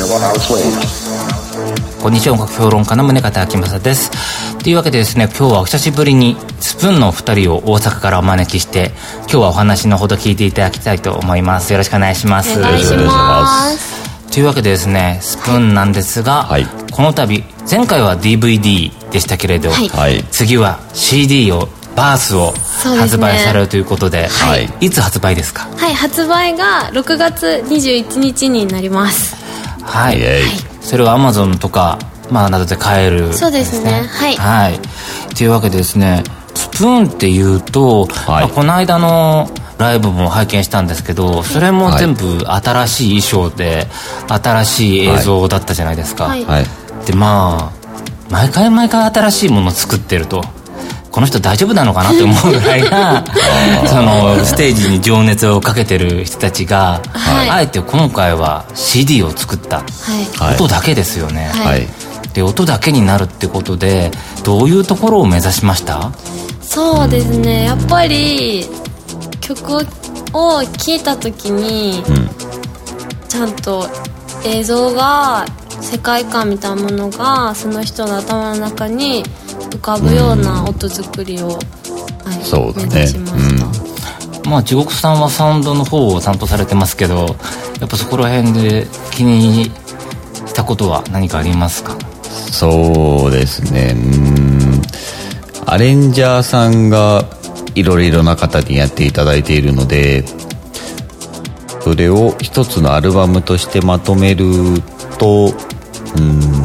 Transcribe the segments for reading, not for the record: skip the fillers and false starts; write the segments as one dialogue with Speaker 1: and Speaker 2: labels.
Speaker 1: こんにちは、音楽評論家の宗像明正です。というわけでですね、今日はお久しぶりにスプーンのお二人を大阪からお招きして、今日はお話のほど聞いていただきたいと思います。よろしくお願いします。
Speaker 2: お願いします。
Speaker 1: というわけでですね、スプーンなんですが、はい、この度前回は DVD でしたけれど、はい、次は CD をバースを発売されるということで、はい、いつ発売ですか？
Speaker 2: はい、発売が6月21日になります。
Speaker 1: はい、それは Amazon とか、などで買えるんですね。
Speaker 2: そうですね、
Speaker 1: はい、というわけでですね、スプーンっていうと、この間のライブも拝見したんですけど、それも全部新しい衣装で新しい映像だったじゃないですか。で毎回新しいものを作ってると、この人大丈夫なのかなって思うぐらいなそのステージに情熱をかけてる人たちが、あえて今回は CD を作った、音だけですよね。で音だけになるってことで、どういうところを目指しました？
Speaker 2: そうですね、やっぱり曲を聴いた時に、ちゃんと映像が、世界観みたいなものがその人の頭の中に浮かぶような音作りを、目指しました。
Speaker 1: 地獄さんはサウンドの方を担当されてますけど、やっぱそこら辺で気にしたことは何かありますか？
Speaker 3: そうですね、アレンジャーさんがいろいろな方にやっていただいているので、それを一つのアルバムとしてまとめると、や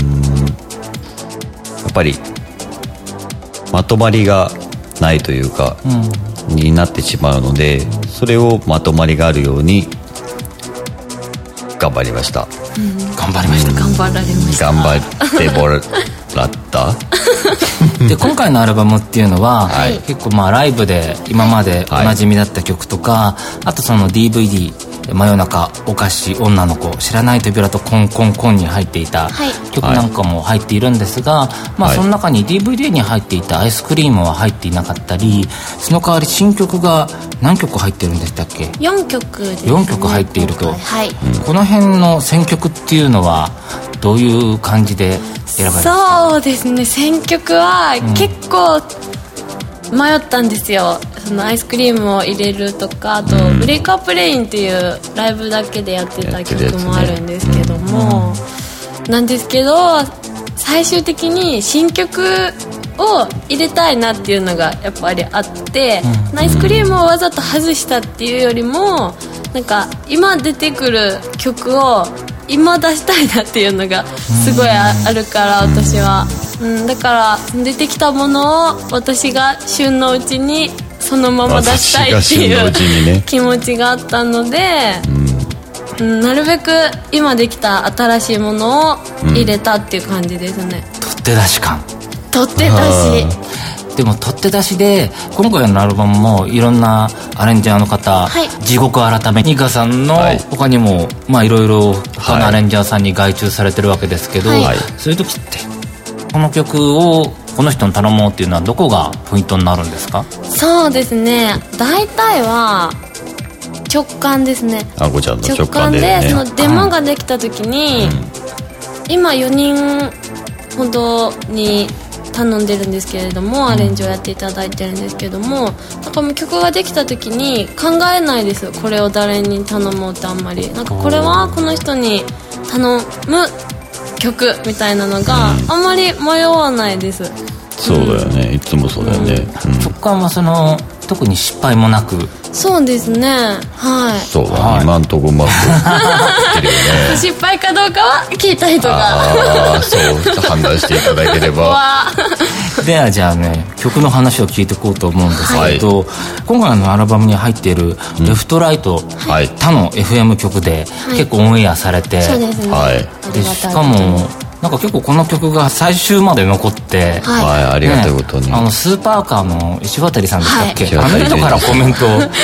Speaker 3: っぱりまとまりがないというか、になってしまうので、それをまとまりがあるように頑張りました。
Speaker 1: 頑張られました。
Speaker 3: 頑張ってもらった
Speaker 1: で今回のアルバムっていうのは、結構ライブで今までおなじみだった曲とか、あとその DVD 真夜中お菓子女の子知らない扉とコンコンコンに入っていた曲なんかも入っているんですが、その中に DVD に入っていたアイスクリームは入っていなかったり、その代わり新曲が何曲入ってるんでしたっけ
Speaker 2: ？4曲ですね。
Speaker 1: 4曲入っていると、この辺の選曲っていうのはどういう感じで選ばれました？
Speaker 2: そうですね、選曲は結構迷ったんですよ。そのアイスクリームを入れるとか、あとブレイクアップレインっていうライブだけでやってた曲もあるんですけども、なんですけど最終的に新曲を入れたいなっていうのがやっぱりあって、アイスクリームをわざと外したっていうよりも、なんか今出てくる曲を今出したいなっていうのがすごいあるから、私は、だから出てきたものを私が旬のうちにそのまま出したいっていう気持ちがあったので、なるべく今できた新しいものを入れたっていう感じですね。
Speaker 1: 取って出し感。
Speaker 2: 取って出し。
Speaker 1: でも取って出しで今回のアルバムもいろんなアレンジャーの方、地獄改めニカさんの他にもいろいろ他のアレンジャーさんに外注されてるわけですけど、そういう時ってこの曲をこの人に頼もうっていうのはどこがポイントになるんですか？
Speaker 2: そうですね、大体は直感ですね。
Speaker 3: あこちゃんの直感で、ね、
Speaker 2: そのデモができた時に、今4人ほどに頼んでるんですけれども、アレンジをやっていただいてるんですけども、なんかもう曲ができた時に考えないですよ、これを誰に頼もうって。あんまりなんかこれはこの人に頼む曲みたいなのがあんまり迷わないです。
Speaker 3: そうだよね、いつもそうだよね。
Speaker 1: 直感はその特に失敗もなく。
Speaker 2: そうですね、
Speaker 3: そうだね、今んとこうまくいってるよね。
Speaker 2: 失敗かどうかは聞いた人が
Speaker 3: そう判断していただければ
Speaker 1: ではじゃあね、曲の話を聞いていこうと思うんですけど、今回のアルバムに入っているレフトライト、他の FM 曲で結構オンエアされて、
Speaker 2: そうですね、
Speaker 1: でしかもなんか結構この曲が最終まで残って、
Speaker 3: ありがたいことに、
Speaker 1: スーパーカーの石渡さんでしたっけ、あの人からコメントをもら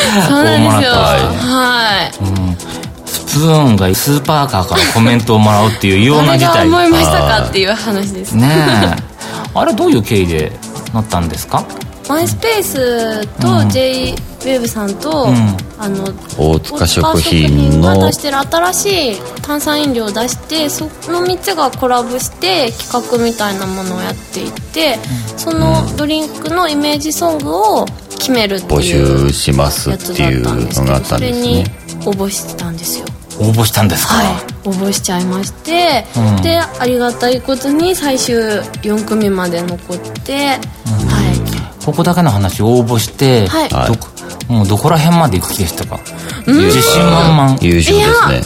Speaker 1: ったスプーンがスーパーカーからコメントをもらうっていう異様な事態。
Speaker 2: 誰が思いましたかっていう話です
Speaker 1: ね。あれどういう経緯でなったんですか？
Speaker 2: マイスペースと J ウェーブさんと、
Speaker 3: 大塚食品
Speaker 2: が出してる新しい炭酸飲料を出して、その3つがコラボして企画みたいなものをやっていて、そのドリンクのイメージソングを決めるっていう
Speaker 3: 募集しますっていうのがあったんですね。
Speaker 2: それに応募したんですよ。
Speaker 1: 応募したんですか？
Speaker 2: はい、応募しちゃいまして、でありがたいことに最終4組まで残って、はい、
Speaker 1: ここだけの話、応募して、
Speaker 2: はい、
Speaker 1: もうどこら辺まで行く気でしたか？自信満々。
Speaker 3: 優勝ですね。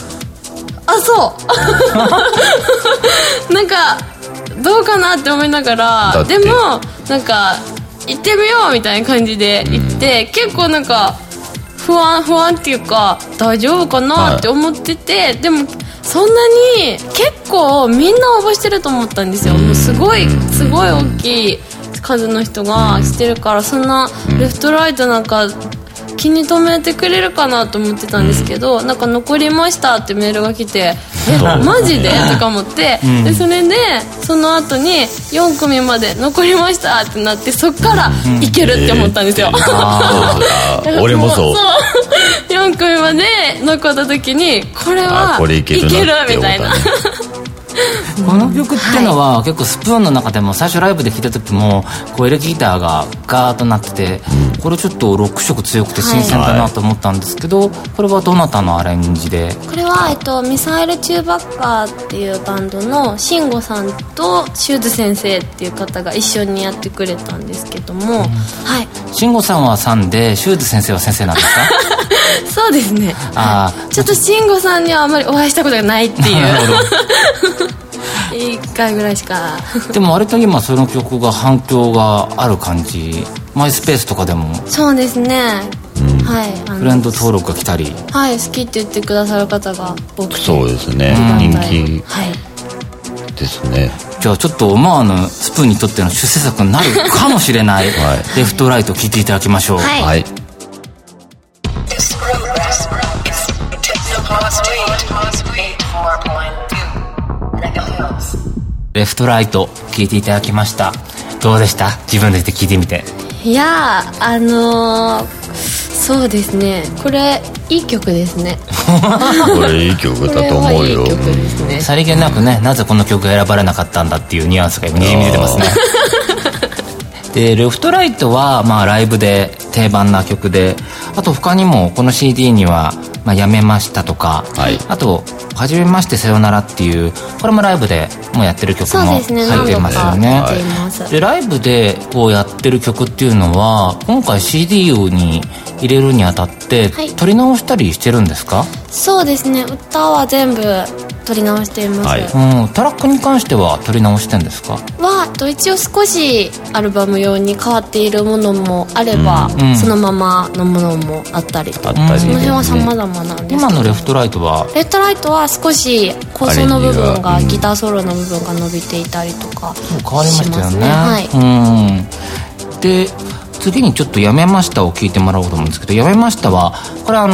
Speaker 2: そうなんかどうかなって思いながら、でもなんか行ってみようみたいな感じで行って、結構なんか不安っていうか大丈夫かなって思ってて、でもそんなに結構みんな応募してると思ったんですよ。もうすごい大きい数の人がしてるから、そんなレフトライトなんか気に留めてくれるかなと思ってたんですけど、なんか残りましたってメールが来て、マジでとか思って、でそれでその後に4組まで残りましたってなって、そっからいけるって思ったんですよ。
Speaker 3: 俺もそう
Speaker 2: 4組まで残った時にこれはいけるみたいな。
Speaker 1: この曲ってのは、結構スプーンの中でも最初ライブで聴いた時もこうエレキギターがガーッとなってて、これちょっとロック色強くて新鮮だなと思ったんですけど、これはどなたのアレンジで？
Speaker 2: これは、ミサイルチューバッカーっていうバンドの慎吾さんとシューズ先生っていう方が一緒にやってくれたんですけども、はい、
Speaker 1: 慎吾さんはさんでシューズ先生は先生なんですか？
Speaker 2: そうですね。ちょっと慎吾さんにはあまりお会いしたことがないっていう1回ぐらいしか。
Speaker 1: でも割と今その曲が反響がある感じ、マイスペースとかでも。
Speaker 2: そうですね、はい、
Speaker 1: フレンド登録が来たり、
Speaker 2: はい、好きって言ってくださる方が多くて、
Speaker 3: そうですね、人気ですね。
Speaker 1: じゃあちょっと思わぬスプーンにとっての出世作になるかもしれないレフトライト聴いていただきましょう。
Speaker 2: はい、
Speaker 1: レフトライト聴いていただきました。どうでした？自分で聴いてみて。
Speaker 2: いやそうですね、これいい曲ですね。
Speaker 3: これいい曲だと思うよ。
Speaker 1: さりげなくね、なぜこの曲が選ばれなかったんだっていうニュアンスがにじみ出てますね。でレフトライトはライブで定番な曲で、あと他にもこの CD にはやめましたとか、あとはじめましてさよならっていう、これもライブでもうやってる曲も入ってますよね。でライブでこうやってる曲っていうのは、今回 CD に入れるにあたって撮り直したりしてるんですか？
Speaker 2: そうですね、歌は全部撮り直しています、
Speaker 1: トラックに関しては撮り直してんですか？
Speaker 2: 一応少しアルバム用に変わっているものもあれば、そのままのものもあったりとか、その辺は様々なんですけど、
Speaker 1: 今のレフトライトは
Speaker 2: 少し構想の部分が、ギターソロの部分が伸びていたりとかしますね。
Speaker 1: 変わりましたよね。で次にちょっとやめましたを聞いてもらおうと思うんですけど、やめましたはこれ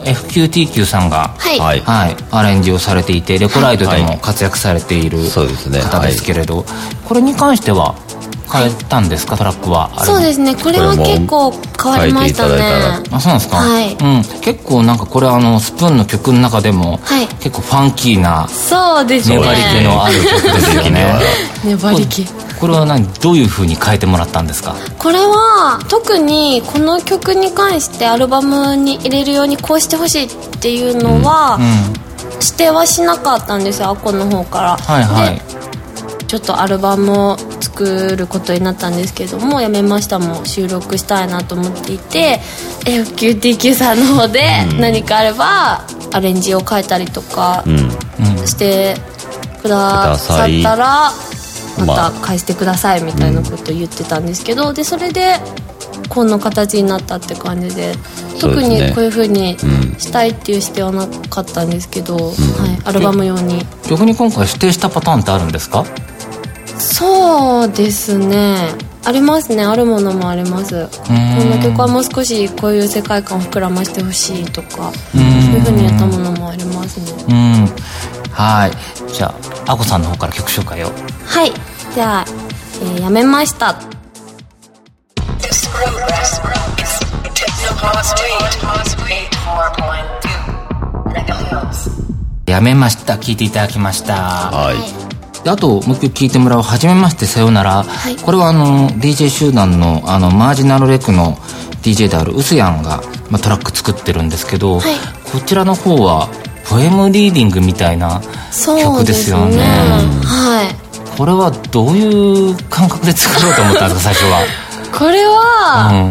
Speaker 1: FQTQ さんが、アレンジをされていて、レコライトでも活躍されている方ですけれど、これに関しては変えたんですか？トラックは。
Speaker 2: そうですね、これは結構変わりましたね。
Speaker 1: そうなんですか？結構なんかこれスプーンの曲の中でも、結構ファンキーな、
Speaker 2: そうですね、
Speaker 1: 粘り気のある曲ですよね。
Speaker 2: 粘り気。
Speaker 1: これはどういう風に変えてもらったんですか？
Speaker 2: これは特にこの曲に関してアルバムに入れるようにこうしてほしいっていうのは、指定はしなかったんですよ、アコの方から。でちょっとアルバムを作ることになったんですけども、やめましたも収録したいなと思っていて、FQTQ さんの方で何かあればアレンジを変えたりとかしてくださったらまた返してくださいみたいなことを言ってたんですけど、でそれでこの形になったって感じで、特にこういう風にしたいっていう指定はなかったんですけど、アルバム用に。
Speaker 1: 逆に今回指定したパターンってあるんですか？
Speaker 2: そうですね、ありますね、あるものもあります。この曲はもう少しこういう世界観を膨らましてほしいとか、そういう風にやったものもありますね。
Speaker 1: はい、じゃあアコさんの方から曲紹介を。
Speaker 2: はい、じゃあ、やめました。
Speaker 1: やめました聞いていただきました。
Speaker 3: はい。
Speaker 1: であともう一曲聴いてもらおう。はじめましてさよなら、これはDJ 集団のマージナルレクの DJ であるウスヤンが、トラック作ってるんですけど、こちらの方はポエムリーディングみたいな曲ですよね。
Speaker 2: はい。
Speaker 1: これはどういう感覚で作ろうと思ったんですか最初は。
Speaker 2: これは、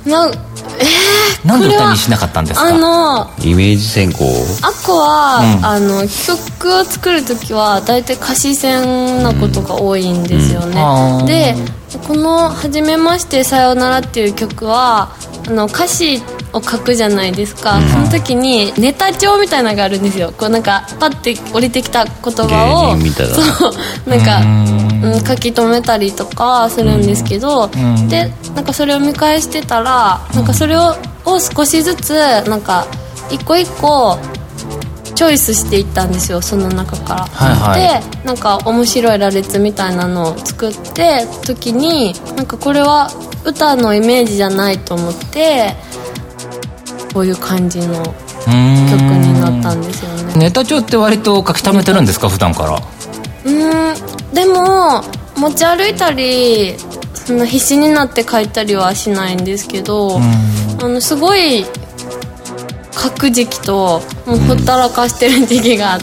Speaker 1: なんで歌にしなかったんですか？
Speaker 3: イメージ選考。
Speaker 2: アコは、曲を作るときは大体歌詞線なことが多いんですよね。でこの「はじめましてさよなら」っていう曲は歌詞を書くじゃないですか、その時にネタ帳みたいなのがあるんですよ。こうなんかパッて降りてきた言葉を
Speaker 3: 芸人みたいな、
Speaker 2: そうなんか書き留めたりとかするんですけど、でなんかそれを見返してたら、なんかそれを少しずつなんか一個一個チョイスしていったんですよ、その中から。でなんか面白い羅列みたいなのを作って時に、なんかこれは歌のイメージじゃないと思って、こういう感じの曲になったんですよね。
Speaker 1: ネタ帳って割と書き溜めてるんですか普段から？
Speaker 2: でも持ち歩いたりその必死になって書いたりはしないんですけど、すごい書く時期ともうほったらかしてる時期があって、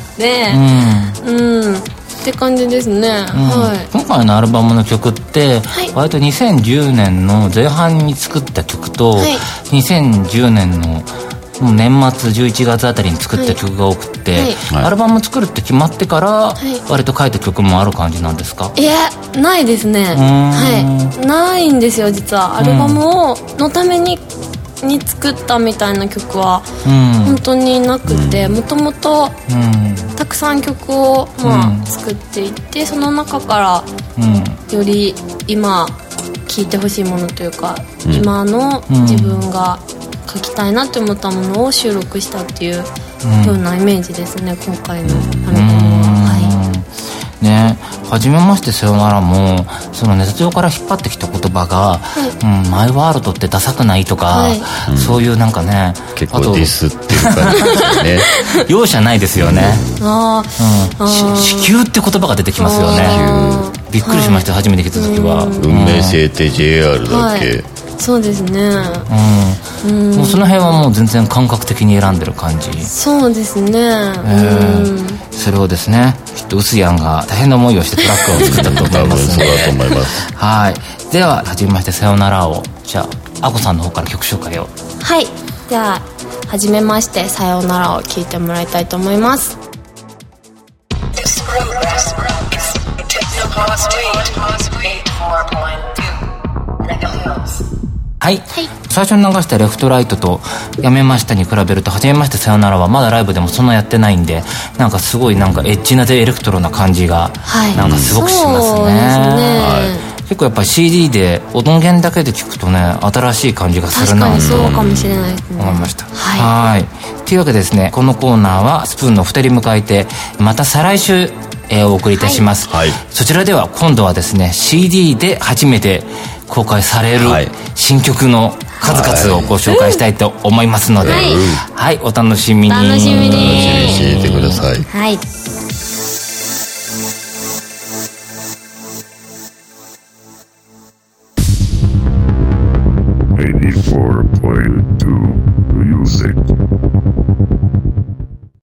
Speaker 2: って感じですね。
Speaker 1: 今回のアルバムの曲って割と2010年の前半に作った曲と、2010年のもう年末11月あたりに作った曲が多くて、アルバム作るって決まってから割と書いた曲もある感じなんですか？
Speaker 2: いやないですね。ないんですよ実は。アルバムのために作ったみたいな曲は本当になくて、もともとたくさん曲を作っていって、その中からより今聴いてほしいものというか、今の自分が書きたいなって思ったものを収録したっていうようなイメージですね、今回のアルバムは。
Speaker 1: ね、はじめましてさよならもそのネタ帳から引っ張ってきた言葉が、マイワールドってダサくないとか、そういうなんかね、
Speaker 3: 結構ディスっていう感じですね。
Speaker 1: 容赦ないですよね。子宮って言葉が出てきますよね。びっくりしました、初めて聞いた時は。
Speaker 3: 運命性って JR だっけ？
Speaker 2: そうですね。
Speaker 1: もうその辺はもう全然感覚的に選んでる感じ。
Speaker 2: そうですね。
Speaker 1: それをですね、きっとウスヤンが大変な思いをしてトラックを作ったと思います
Speaker 3: そうだと思います。
Speaker 1: はい。でははじめましてさよならを、じゃあアコさんの方から曲紹介を。
Speaker 2: はい。じゃあはじめましてさよならを聴いてもらいたいと思います。
Speaker 1: はい、最初に流したレフトライトとやめましたに比べると、はじめましてさよならはまだライブでもそんなやってないんで、なんかすごいなんかエッジなでエレクトロな感じがなんかすごくしますね。結構やっぱり CD で音源だけで聞くとね、新しい感じがするなと
Speaker 2: そうかもしれないですね、
Speaker 1: 思いました。はい。というわけでですね、このコーナーはスプーンの2人迎えてまた再来週お送りいたします、そちらでは今度はですね CD で初めて公開される新曲の数々をご紹介したいと思いますので、はい、お楽しみに。
Speaker 2: 楽しみに
Speaker 3: していてください。
Speaker 2: はい。